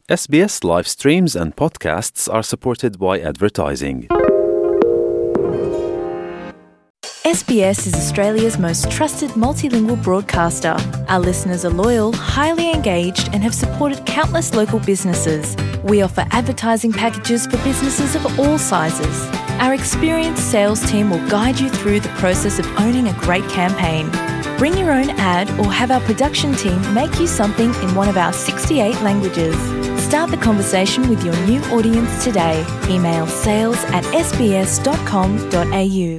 SBS live streams and podcasts are supported by advertising. SBS is Australia's most trusted multilingual broadcaster. Our listeners are loyal, highly engaged, and have supported countless local businesses. We offer advertising packages for businesses of all sizes. Our experienced sales team will guide you through the process of owning a great campaign. Bring your own ad or have our production team make you something in one of our 68 languages. Start the conversation with your new audience today. Email sales@sbs.com.au.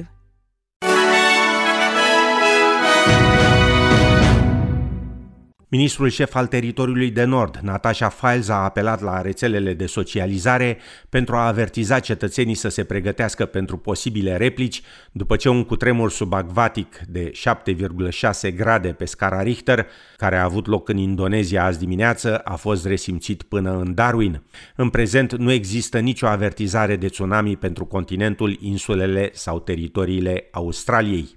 Ministrul șef al Teritoriului de Nord, Natasha Fyles, a apelat la rețelele de socializare pentru a avertiza cetățenii să se pregătească pentru posibile replici după ce un cutremur subacvatic de 7,6 grade pe scara Richter, care a avut loc în Indonezia azi dimineață, a fost resimțit până în Darwin. În prezent nu există nicio avertizare de tsunami pentru continentul, insulele sau teritoriile Australiei.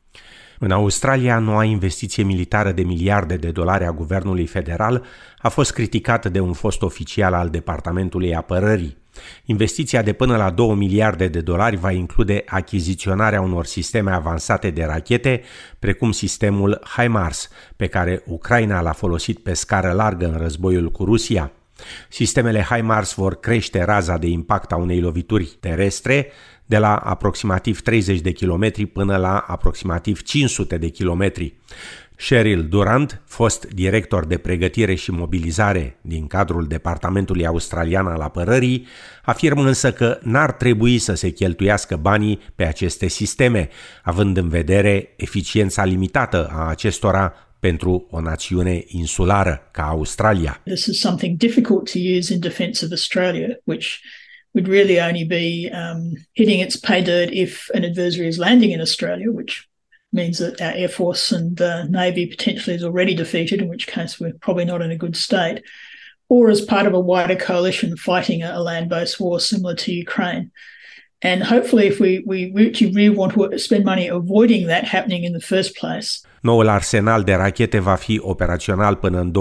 În Australia, noua investiție militară de miliarde de dolari a guvernului federal a fost criticată de un fost oficial al Departamentului Apărării. Investiția de până la 2 miliarde de dolari va include achiziționarea unor sisteme avansate de rachete, precum sistemul HIMARS, pe care Ucraina l-a folosit pe scară largă în războiul cu Rusia. Sistemele HIMARS vor crește raza de impact a unei lovituri terestre de la aproximativ 30 de kilometri până la aproximativ 500 de kilometri. Cheryl Durant, fost director de pregătire și mobilizare din cadrul Departamentului Australian al Apărării, afirmă însă că n-ar trebui să se cheltuiască banii pe aceste sisteme, având în vedere eficiența limitată a acestora pentru o națiune insulară ca Australia. This is something difficult to use in defence of Australia, which would really only be hitting its pay dirt if an adversary is landing in Australia, which means that our Air Force and Navy potentially is already defeated, in which case we're probably not in a good state, or as part of a wider coalition fighting a land-based war similar to Ukraine. And hopefully if we really want to spend money avoiding that happening in the first place. Noul arsenal de rachete va fi operațional până în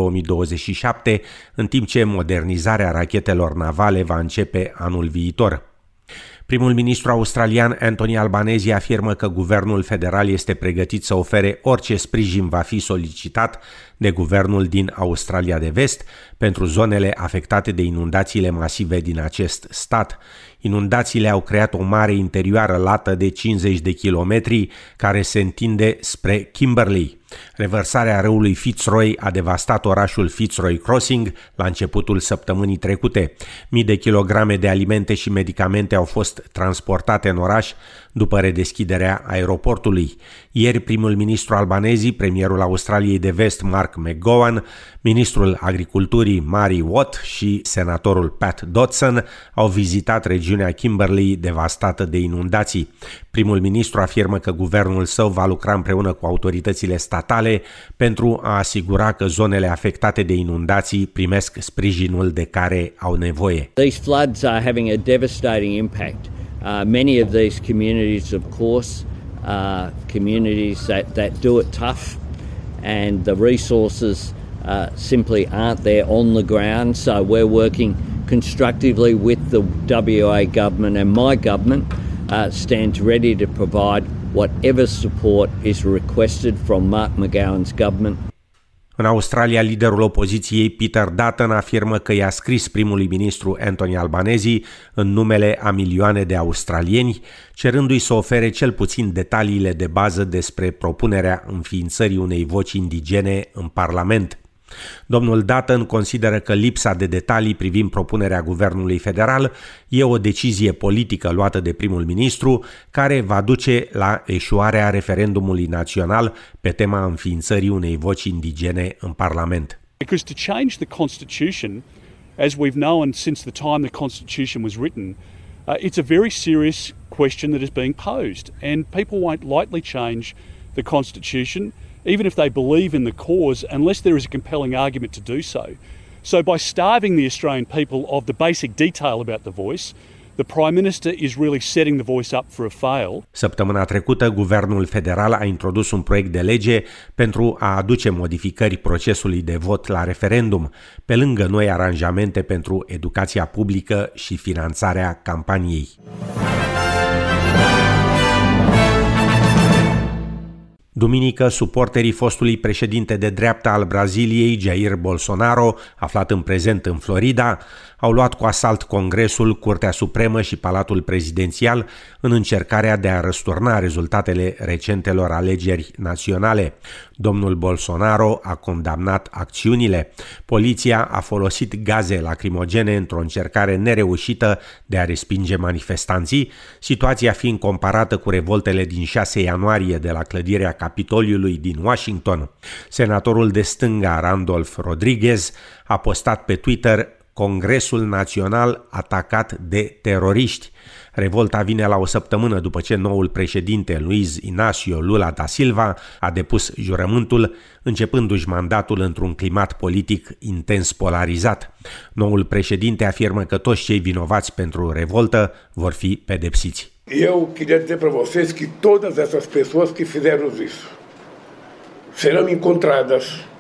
2027, în timp ce modernizarea rachetelor navale va începe anul viitor. Primul ministru australian Anthony Albanese afirmă că guvernul federal este pregătit să ofere orice sprijin va fi solicitat de guvernul din Australia de Vest pentru zonele afectate de inundațiile masive din acest stat. Inundațiile au creat o mare interioară lată de 50 de kilometri care se întinde spre Kimberley. Revărsarea râului Fitzroy a devastat orașul Fitzroy Crossing la începutul săptămânii trecute. Mii de kilograme de alimente și medicamente au fost transportate în oraș după redeschiderea aeroportului. Ieri, primul ministru Albanese, premierul Australiei de Vest Mark McGowan, ministrul agriculturii Mary Watt și senatorul Pat Dodson au vizitat regiunea Kimberley devastată de inundații. Primul ministru afirmă că guvernul său va lucra împreună cu autoritățile statale pentru a asigura că zonele afectate de inundații primesc sprijinul de care au nevoie. These floods are having a devastating impact. Many of these communities, of course, are communities that do it tough, and the resources simply aren't there on the ground. So we're working constructively with the WA government, and my government stands ready to provide whatever support is requested from Mark McGowan's government. În Australia, liderul opoziției Peter Dutton afirmă că i-a scris primului ministru Anthony Albanese în numele a milioane de australieni, cerându-i să ofere cel puțin detaliile de bază despre propunerea înființării unei voci indigene în Parlament. Domnul Dutton consideră că lipsa de detalii privind propunerea guvernului federal e o decizie politică luată de primul ministru care va duce la eșuarea referendumului național pe tema înființării unei voci indigene în Parlament. Because to change the Constitution, as we've known since the time the Constitution was written, it's a very serious question that is being posed, and people won't lightly change the Constitution even if they believe in the cause, unless there is a compelling argument to do so. So by starving the Australian people of the basic detail about the voice, the Prime Minister is really setting the voice up for a fail. Săptămâna trecută, Guvernul Federal a introdus un proiect de lege pentru a aduce modificări procesului de vot la referendum, pe lângă noi aranjamente pentru educația publică și finanțarea campaniei. Duminică, suporterii fostului președinte de dreapta al Braziliei, Jair Bolsonaro, aflat în prezent în Florida, au luat cu asalt Congresul, Curtea Supremă și Palatul Prezidențial în încercarea de a răsturna rezultatele recentelor alegeri naționale. Domnul Bolsonaro a condamnat acțiunile. Poliția a folosit gaze lacrimogene într-o încercare nereușită de a respinge manifestanții, situația fiind comparată cu revoltele din 6 ianuarie de la clădirea Capitoliului din Washington. Senatorul de stânga Randolph Rodriguez a postat pe Twitter: Congresul Național atacat de teroriști. Revolta vine la o săptămână după ce noul președinte Luiz Inácio Lula da Silva a depus jurământul, începându-și mandatul într-un climat politic intens polarizat. Noul președinte afirmă că toți cei vinovați pentru revoltă vor fi pedepsiți. Eu queria dizer para vocês que todas essas pessoas que fizeram isso serão encontradas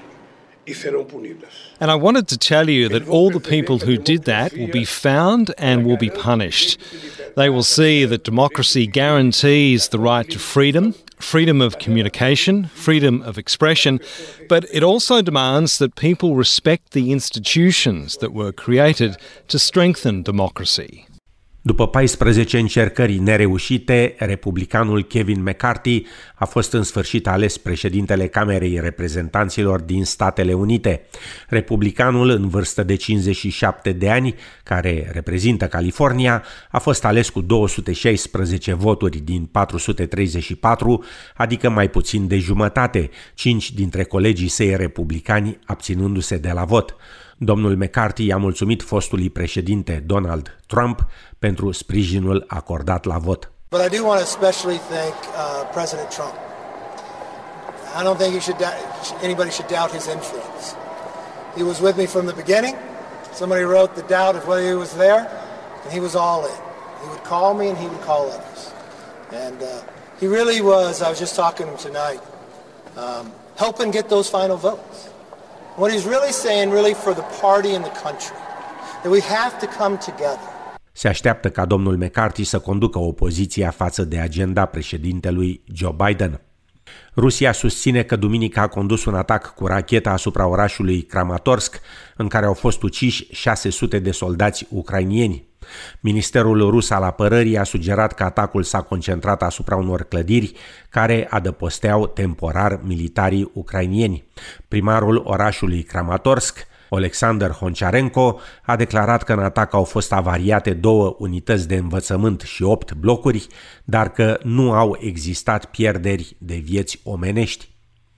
e serão punidas. And I wanted to tell you that all the people who did that will be found and will be punished. They will see that democracy guarantees the right to freedom, freedom of communication, freedom of expression, but it also demands that people respect the institutions that were created to strengthen democracy. După 14 încercări nereușite, republicanul Kevin McCarthy a fost în sfârșit ales președintele Camerei Reprezentanților din Statele Unite. Republicanul, în vârstă de 57 de ani, care reprezintă California, a fost ales cu 216 voturi din 434, adică mai puțin de jumătate, 5 dintre colegii săi republicani abținându-se de la vot. Domnul McCarthy a mulțumit fostului președinte Donald Trump pentru sprijinul acordat la vot. But I do want to especially thank President Trump. I don't think anybody should doubt his influence. He was with me from the beginning. Somebody wrote the doubt of whether he was there, and he was all in. He would call me and he would call others. And he really was, I was just talking to him tonight, helping get those final votes. What he's really saying, really for the party and the country, that we have to come together. Se așteaptă ca domnul McCarthy să conducă opoziția față de agenda președintelui Joe Biden. Rusia susține că duminică a condus un atac cu racheta asupra orașului Kramatorsk, în care au fost uciși 600 de soldați ucrainieni. Ministerul rus al apărării a sugerat că atacul s-a concentrat asupra unor clădiri care adăposteau temporar militarii ucrainieni. Primarul orașului Kramatorsk, Oleksandr Honcharenko, a declarat că în atac au fost avariate 2 unități de învățământ și 8 blocuri, dar că nu au existat pierderi de vieți omenești.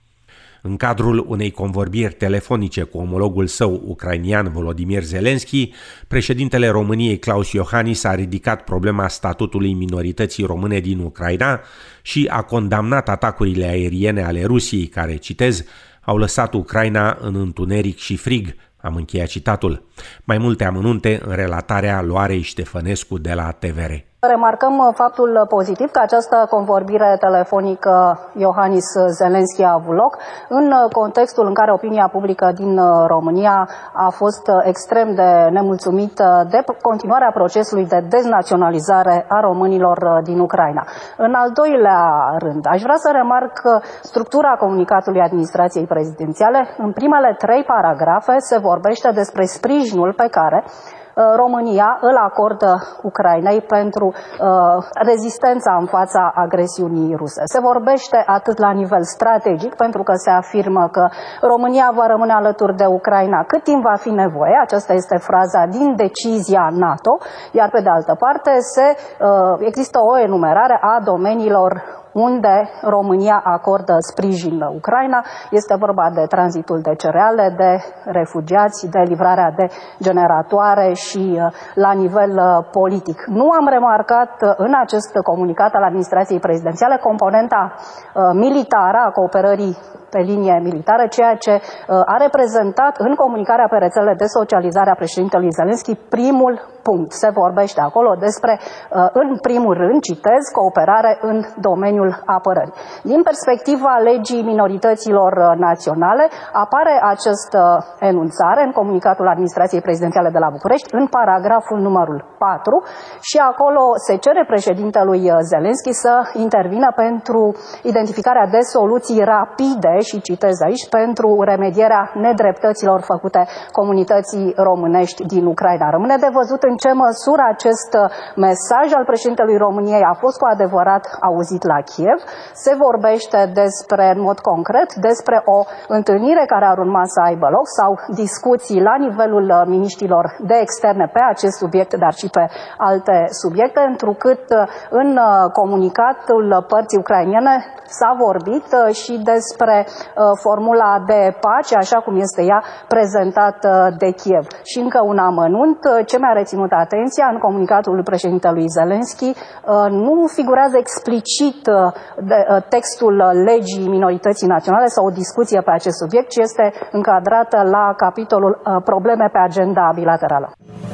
În cadrul unei convorbiri telefonice cu omologul său ucrainian Volodymyr Zelensky, președintele României Klaus Iohannis a ridicat problema statutului minorității române din Ucraina și a condamnat atacurile aeriene ale Rusiei care, citez, au lăsat Ucraina în întuneric și frig. Am încheiat citatul. Mai multe amănunte în relatarea Loarei Ștefănescu de la TVR. Remarcăm faptul pozitiv că această convorbire telefonică Iohannis-Zelensky a avut loc în contextul în care opinia publică din România a fost extrem de nemulțumită de continuarea procesului de deznaționalizare a românilor din Ucraina. În al doilea rând, aș vrea să remarc structura comunicatului administrației prezidențiale. În primele 3 paragrafe se vorbește despre sprijinul pe care România îl acordă Ucrainei pentru rezistența în fața agresiunii ruse. Se vorbește atât la nivel strategic, pentru că se afirmă că România va rămâne alături de Ucraina cât timp va fi nevoie. Aceasta este fraza din decizia NATO, iar pe de altă parte există o enumerare a domeniilor unde România acordă sprijin Ucraina. Este vorba de tranzitul de cereale, de refugiați, de livrarea de generatoare și la nivel politic. Nu am remarcat în acest comunicat al administrației prezidențiale componenta militară a cooperării pe linie militară, ceea ce a reprezentat în comunicarea pe rețelele de socializare a președintelui Zelensky primul punct. Se vorbește acolo despre, în primul rând, citez, cooperare în domeniul apărării. Din perspectiva legii minorităților naționale, apare această enunțare în comunicatul administrației prezidențiale de la București, în paragraful numărul 4, și acolo se cere președintelui Zelensky să intervină pentru identificarea de soluții rapide, și citez aici, pentru remedierea nedreptăților făcute comunității românești din Ucraina. Rămâne de văzut în ce măsură acest mesaj al președintelui României a fost cu adevărat auzit la Kiev. Se vorbește despre, în mod concret, despre o întâlnire care ar urma să aibă loc sau discuții la nivelul miniștrilor de externe pe acest subiect, dar și pe alte subiecte, întrucât în comunicatul părții ucrainene s-a vorbit și despre formula de pace, așa cum este ea prezentată de Kiev. Și încă un amănunt, ce mi-a reținut atenția în comunicatul președintelui Zelensky, nu figurează explicit textul legii minorității naționale sau o discuție pe acest subiect, ci este încadrată la capitolul probleme pe agenda bilaterală.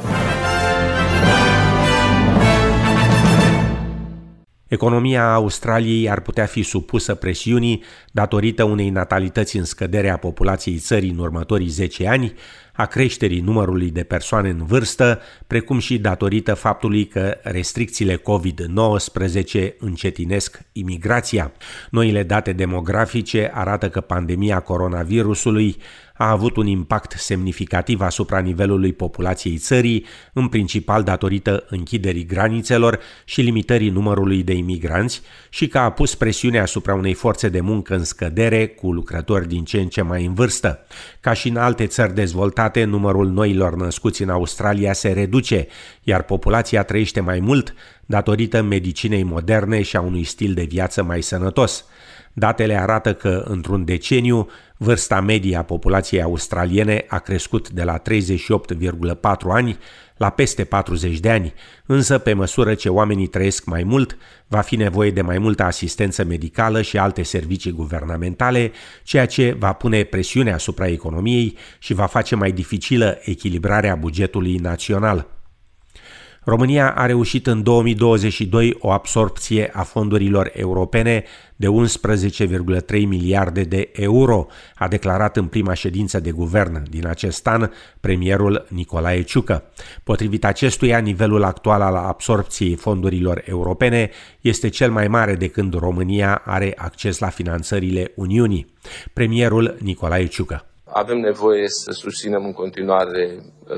Economia Australiei ar putea fi supusă presiunii datorită unei natalități în scădere a populației țării în următorii 10 ani, a creșterii numărului de persoane în vârstă, precum și datorită faptului că restricțiile COVID-19 încetinesc imigrația. Noile date demografice arată că pandemia coronavirusului a avut un impact semnificativ asupra nivelului populației țării, în principal datorită închiderii granițelor și limitării numărului de imigranți, și că a pus presiune asupra unei forțe de muncă în scădere cu lucrători din ce în ce mai în vârstă. Ca și în alte țări dezvoltate, numărul noilor născuți în Australia se reduce, iar populația trăiește mai mult datorită medicinei moderne și a unui stil de viață mai sănătos. Datele arată că, într-un deceniu, vârsta medie a populației australiene a crescut de la 38,4 ani la peste 40 de ani, însă pe măsură ce oamenii trăiesc mai mult, va fi nevoie de mai multă asistență medicală și alte servicii guvernamentale, ceea ce va pune presiune asupra economiei și va face mai dificilă echilibrarea bugetului național. România a reușit în 2022 o absorpție a fondurilor europene de 11,3 miliarde de euro, a declarat în prima ședință de guvern din acest an premierul Nicolae Ciucă. Potrivit acestuia, nivelul actual al absorpției fondurilor europene este cel mai mare de când România are acces la finanțările Uniunii. Premierul Nicolae Ciucă. Avem nevoie să susținem în continuare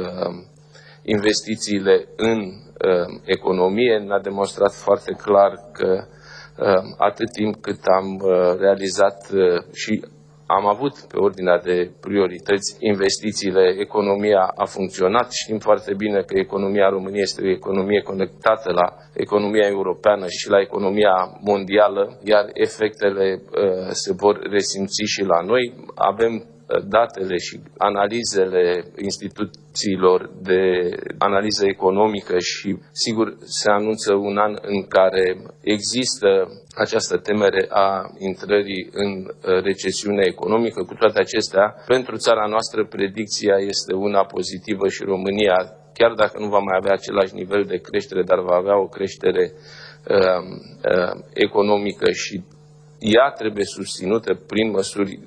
investițiile în economie. Ne-a demonstrat foarte clar că atât timp cât am realizat și am avut pe ordinea de priorități investițiile, economia a funcționat. Știm foarte bine că economia României este o economie conectată la economia europeană și la economia mondială, iar efectele se vor resimți și la noi. Avem datele și analizele instituțiilor de analiză economică și, sigur, se anunță un an în care există această temere a intrării în recesiune economică. Cu toate acestea, pentru țara noastră, predicția este una pozitivă și România, chiar dacă nu va mai avea același nivel de creștere, dar va avea o creștere economică și ea trebuie susținută prin măsuri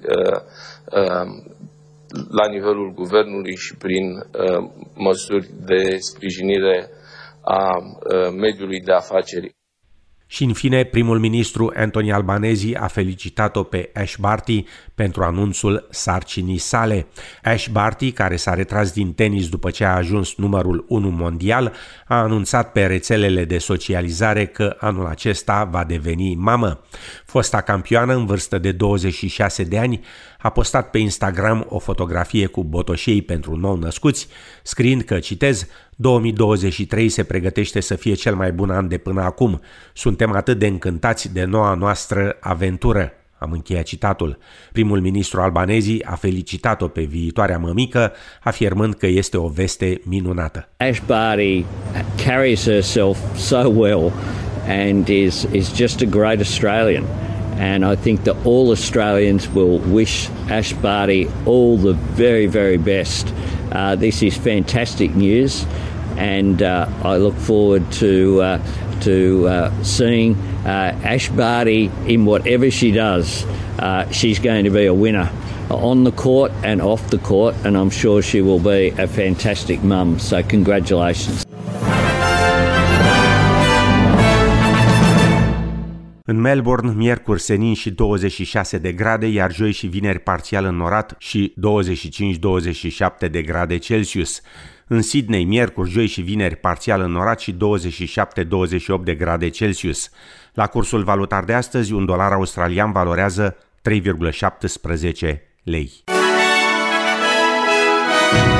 la nivelul guvernului și prin măsuri de sprijinire a mediului de afaceri. Și în fine, primul ministru Anthony Albanese a felicitat-o pe Ash Barty pentru anunțul sarcinii sale. Ash Barty, care s-a retras din tenis după ce a ajuns numărul 1 mondial, a anunțat pe rețelele de socializare că anul acesta va deveni mamă. Fosta campioană, în vârstă de 26 de ani, a postat pe Instagram o fotografie cu botoșei pentru nou-născuți, scriind că, citez, 2023 se pregătește să fie cel mai bun an de până acum. Suntem atât de încântați de noua noastră aventură. Am încheiat citatul. Primul ministru Albanese a felicitat-o pe viitoarea mămică, afirmând că este o veste minunată. Ash Barty carries herself so well and is just a great Australian. And I think that all Australians will wish Ash Barty all the very, very best. This is fantastic news. and I look forward to seeing Ash Barty in whatever she does. She's going to be a winner on the court and off the court, and I'm sure she will be a fantastic mum. So congratulations. În Melbourne, miercuri senin și 26 de grade, iar joi și vineri parțial înnorat și 25-27 de grade Celsius. În Sydney, miercuri, joi și vineri parțial înnorat și 27-28 de grade Celsius. La cursul valutar de astăzi, un dolar australian valorează 3,17 lei.